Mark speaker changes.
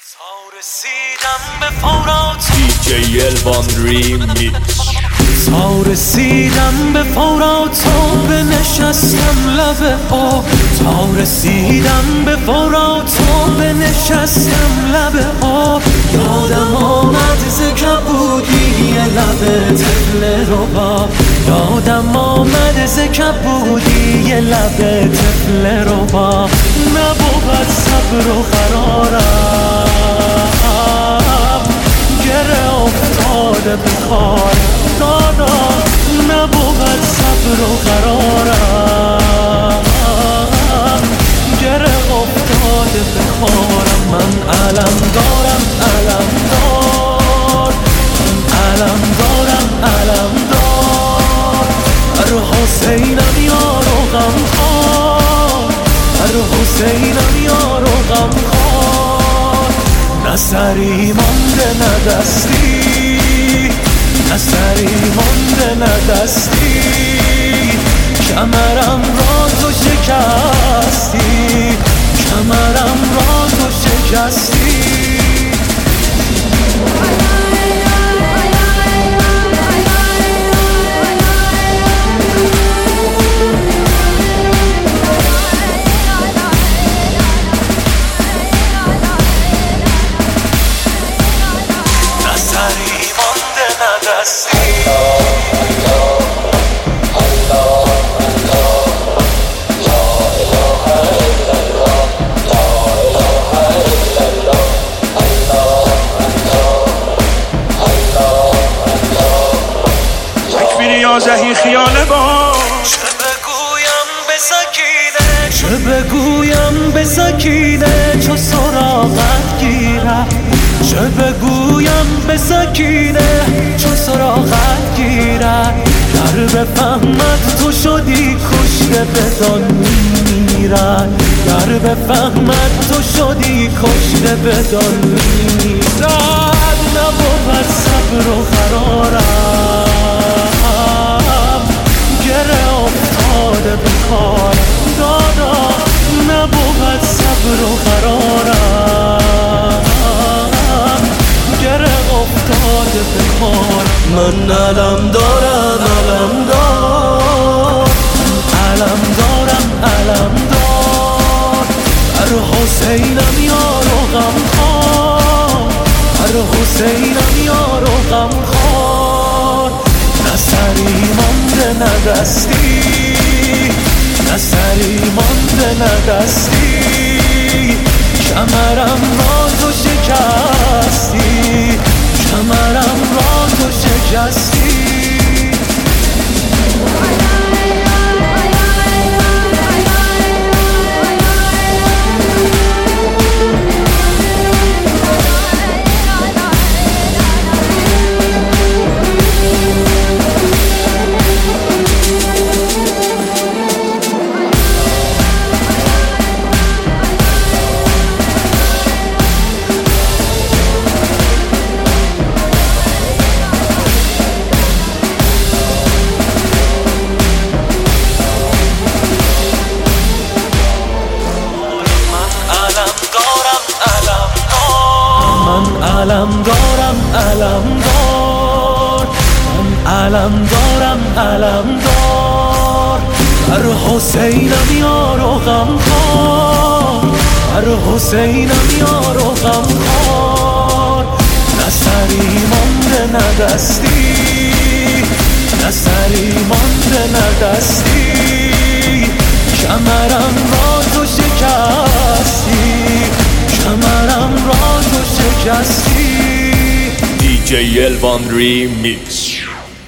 Speaker 1: رسیدم به فورات
Speaker 2: دیجی الوان ریمیکس.
Speaker 1: رسیدم به فورات و بنشستم لب آب. رسیدم به فورات و بنشستم لب آب. یادم آمد ز کبودی لب طفل رباب. یادم آمد ز کبودی لب طفل رباب. نبود صبر و قرارم، گره افتاده به کارم. نبود صبر و قرارم، گره افتاده به کارم. من علم دارم علم دار، من علم دارم علم دار. هر حسینم یار و غم خوار، هر حسینم یار و غم خوار. نه سری مانده نه دستی، نه سری مانده نه دستی. کمرم را تو شکستی، کمرم را تو شکستی. نه سری مانده نه دستی.
Speaker 3: زهی خیال باش.
Speaker 1: چه بگویم به سکینه، چه بگویم به سکینه چو سراغت گیرم. چه بگویم به سکینه چو سراغت گیرم. گر بفهمد تو شدی کشته بدان میمیرد. گر بفهمد تو شدی کشته بدان میمیرد. نبود صبر و قرارم، گره افتاده به کارم. دادا نبود صبر و قرارم، گره افتاده به کارم. من علم دارم علم دار، علم دارم علم دار. هر حسینم یار و غم خوار، هر حسینم یار و غم خوار. نه سری مانده نه دستی، نه سری مانده نه دستی. کمرم را تو شکستی، کمرم را تو شکستی. علم دارم علم دار، من علم دارم علم دار. هر حسینم یار و غم خوار، هر حسینم یار و غم خوار. نه سری مانده نه دستی، نه سری مانده نه دستی. کمرم را تو شکستی، کمرم را تو شکستی.
Speaker 2: دیجی الوان ریمیکس.